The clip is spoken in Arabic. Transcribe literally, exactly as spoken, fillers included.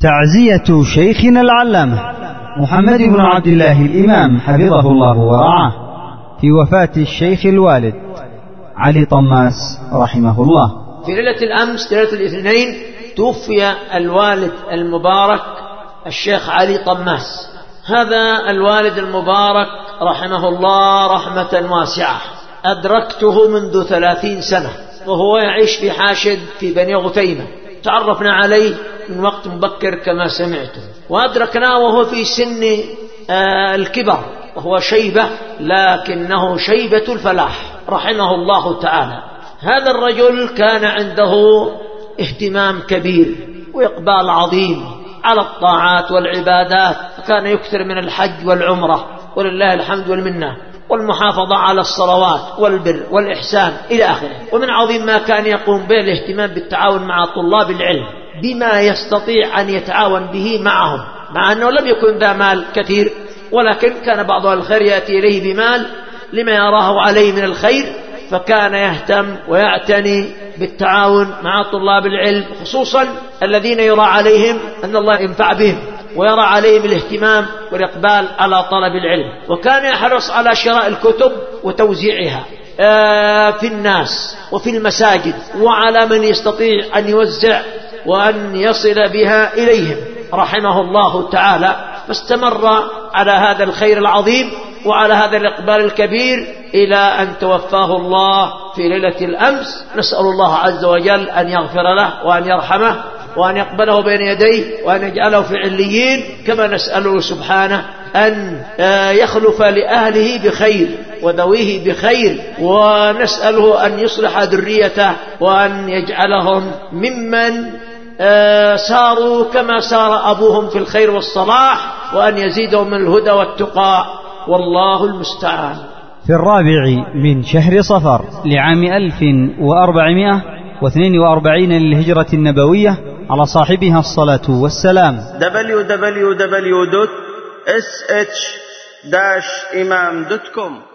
تعزية شيخنا العلامة محمد بن عبد الله الإمام حفظه الله ورعاه في وفاة الشيخ الوالد علي طماس رحمه الله. في ليلة الأمس ليلة الاثنين توفي الوالد المبارك الشيخ علي طماس. هذا الوالد المبارك رحمه الله رحمة واسعة أدركته منذ ثلاثين سنة وهو يعيش في حاشد في بني غثيمة. تعرفنا عليه من وقت مبكر كما سمعتم، وأدركناه وهو في سن آه الكبر وهو شيبة، لكنه شيبة الفلاح رحمه الله تعالى. هذا الرجل كان عنده اهتمام كبير وإقبال عظيم على الطاعات والعبادات، فكان يكثر من الحج والعمرة ولله الحمد والمنة، والمحافظة على الصلوات والبر والإحسان إلى آخره. ومن عظيم ما كان يقوم به الاهتمام بالتعاون مع طلاب العلم بما يستطيع أن يتعاون به معهم، مع أنه لم يكن ذا مال كثير، ولكن كان بعض الخير يأتي إليه بمال لما يراه عليه من الخير، فكان يهتم ويعتني بالتعاون مع طلاب العلم، خصوصا الذين يرى عليهم أن الله ينفع بهم ويرى عليهم الاهتمام والإقبال على طلب العلم. وكان يحرص على شراء الكتب وتوزيعها في الناس وفي المساجد، وعلى من يستطيع أن يوزع وأن يصل بها إليهم رحمه الله تعالى. فاستمر على هذا الخير العظيم وعلى هذا الإقبال الكبير إلى أن توفاه الله في ليلة الأمس. نسأل الله عز وجل أن يغفر له وأن يرحمه وأن يقبله بين يديه وأن يجعله في عليين، كما نسأله سبحانه أن يخلف لأهله بخير وذويه بخير، ونسأله أن يصلح ذريته وأن يجعلهم ممن ساروا كما سار أبوهم في الخير والصلاح، وأن يزيدهم من الهدى والتقى، والله المستعان. في الرابع من شهر صفر لعام ألف وأربعمائة واثنين وأربعين للهجرة النبوية على صاحبها الصلاة والسلام. دبليو دبليو دبليو دوت إس إتش داش إمام دوت كوم